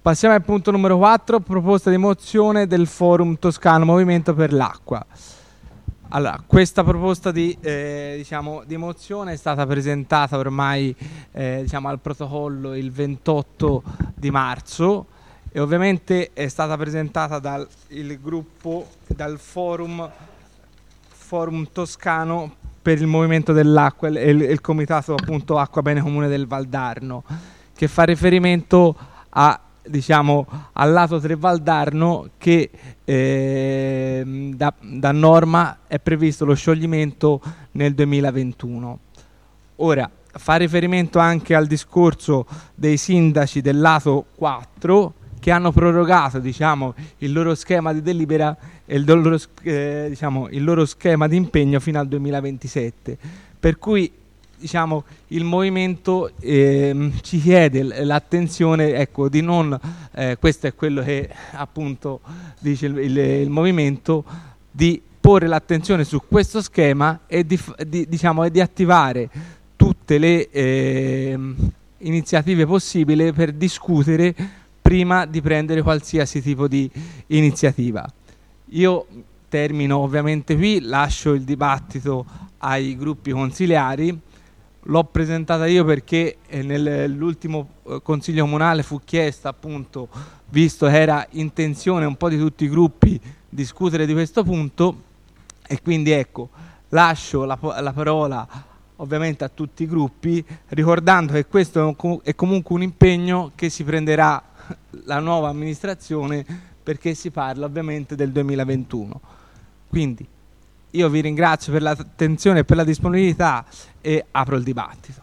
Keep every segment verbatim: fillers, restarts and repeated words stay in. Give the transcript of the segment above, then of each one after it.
Passiamo al punto numero quattro, proposta di mozione del Forum Toscano Movimento per l'Acqua. Allora, questa proposta di, eh, diciamo, di mozione è stata presentata ormai eh, diciamo, al protocollo il ventotto di marzo e ovviamente è stata presentata dal il gruppo, dal Forum, Forum Toscano per il Movimento dell'Acqua e il, il Comitato appunto Acqua Bene Comune del Valdarno, che fa riferimento a diciamo al lato Tre Valdarno che eh, da, da norma è previsto lo scioglimento nel duemilaventuno. Ora fa riferimento anche al discorso dei sindaci del lato quattro che hanno prorogato diciamo il loro schema di delibera e il loro, eh, diciamo, il loro schema di impegno fino al duemilaventisette, per cui diciamo il movimento eh, ci chiede l'attenzione, ecco, di non eh, questo è quello che appunto dice il, il, il movimento, di porre l'attenzione su questo schema e di, di, diciamo, e di attivare tutte le eh, iniziative possibili per discutere prima di prendere qualsiasi tipo di iniziativa. Io termino ovviamente qui, lascio il dibattito ai gruppi consiliari. L'ho presentata io perché eh, nell'ultimo eh, consiglio comunale fu chiesta appunto, visto che era intenzione un po' di tutti i gruppi discutere di questo punto, e quindi ecco, lascio la, la parola ovviamente a tutti i gruppi, ricordando che questo è, un, è comunque un impegno che si prenderà la nuova amministrazione, perché si parla ovviamente del duemilaventuno. Quindi io vi ringrazio per l'attenzione e per la disponibilità e apro il dibattito.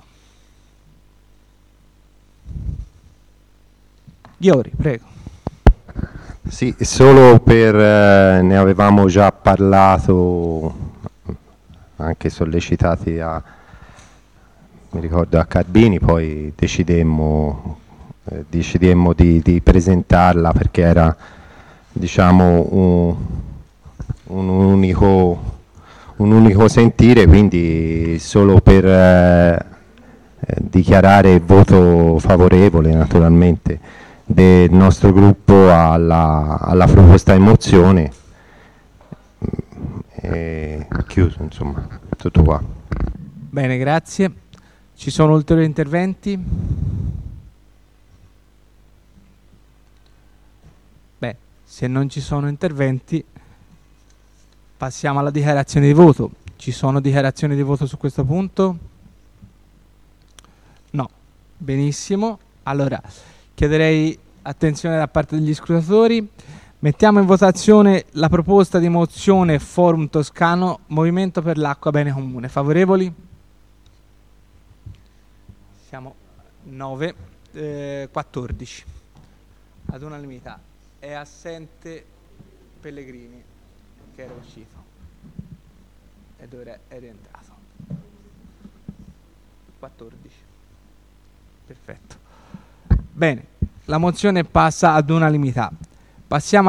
Ghiori, prego. Sì, solo per, eh, ne avevamo già parlato, anche sollecitati a, mi ricordo a Carbini, poi decidemmo, eh, decidemmo di, di presentarla perché era diciamo un, un unico un unico sentire, quindi solo per eh, dichiarare il voto favorevole naturalmente del nostro gruppo alla, alla proposta di mozione. E chiuso, insomma, tutto qua. Bene, grazie. Ci sono ulteriori interventi? Beh, se non ci sono interventi passiamo alla dichiarazione di voto. Ci sono dichiarazioni di voto su questo punto? No. Benissimo. Allora, chiederei attenzione da parte degli scrutatori. Mettiamo in votazione la proposta di mozione Forum Toscano Movimento per l'Acqua Bene Comune. Favorevoli? Siamo nove, eh, quattordici. Ad unanimità. È assente Pellegrini, che era uscito ed ora è rientrato. quattordici. Perfetto. Bene, la mozione passa ad unanimità. Passiamo